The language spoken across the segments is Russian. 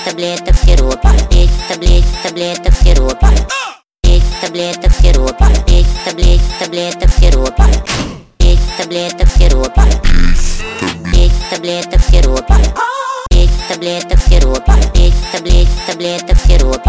таблеток в сиропе, 10 таблеток в сиропе, 10 таблеток в сиропе, 10 таблеток в сиропе, 10 таблеток в сиропе, 10 таблеток в сиропе, 10 таблеток в сиропе, 10 таблеток в сиропе,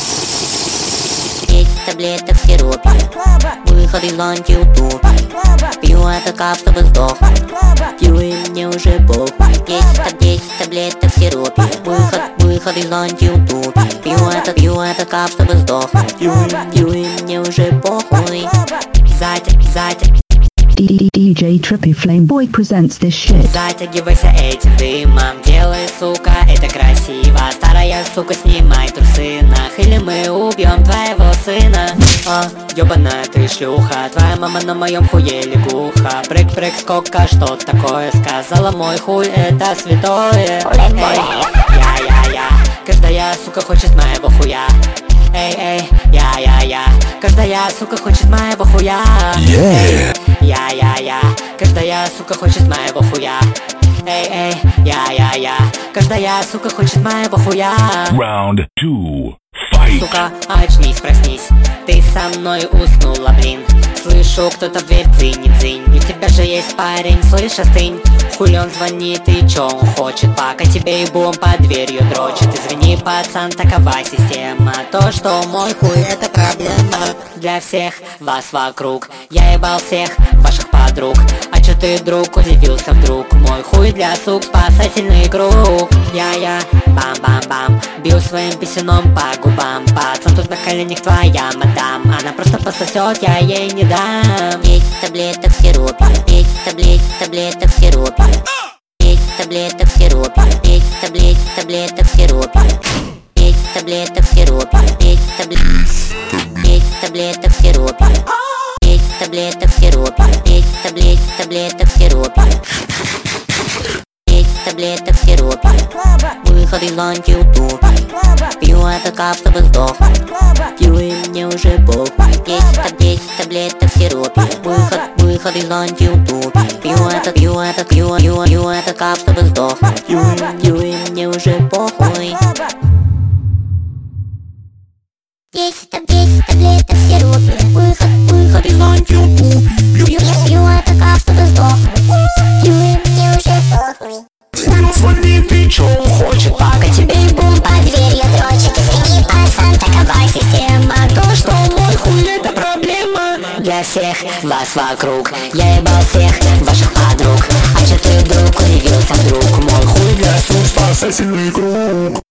10 таблеток в сиропе. Выход из антиутопии. Пью этот кап, чтобы сдохнуть. Пью и мне уже похуй. 10 таблеток в сиропе. Выход из антиутопии. Пью этот кап, чтобы сдохнуть. Пью и мне уже похуй. Затя. DJ Trippy Flameboy presents this shit. Затягивайся этим дымом, делай, сука, это красиво. Старая сука, снимай трусы, или мы убьем твоего сына. Ёбаная ты шлюха, твоя мама на моем хуе лягуха. Прыг, сколько, что такое сказала, мой хуй это святое. Я, каждая сука хочет моего хуя. Эй, я, каждая сука хочет моего хуя. Я, каждая сука хочет моего хуя. Эй, я, каждая сука хочет моего хуя. Round 2, fight. Сука, очнись, проснись, ты со мной уснула, блин. Слышу, кто-то в дверь дзынь. У тебя же есть парень, слышь, остынь. Хули он звонит и чё он хочет, пока тебе ебом под дверью дрочит. Извини, пацан, такова система. То, что мой хуй это проблема для всех вас вокруг. Я ебал всех ваших подруг. А чё ты, друг, удивился вдруг? Мой хуй для сук, спасательный круг. Я, бам-бам-бам, бью своим писюном по губам. Пацан, тут на коленях твоя мадам. Она просто пососет, я ей не дам. 10 таблеток в сиропе, 10 таблеток в сиропе, 10 таблеток в сиропе, 10 таблеток в сиропе, 10 таблеток в сиропе, 10 таблеток в сиропе, 10 таблеток в сиропе, 10 таблеток в сиропе, 10 таблеток в сиропе. Выход из антиутопии. Пью этот кап, чтобы сдохнуть. Пью и мне уже похуй. 10 таблеток в сиропе. Выход из антиутопии. Пью этот кап, чтобы сдохнуть. Пью и мне уже похуй. 10 таблеток в сиропе. Выход из антиутопии. Пью этот кап, чтобы сдохнуть. Пью и мне уже похуй. Звонит и чё он хочет, пока тебе ебун под дверью дрочит. Извини, пацан, такова система. То, что мой хуй это проблема для всех вас вокруг. Я ебал всех ваших подруг. А чё ты, друг, удивился вдруг? Мой хуй для сук, спасательный круг.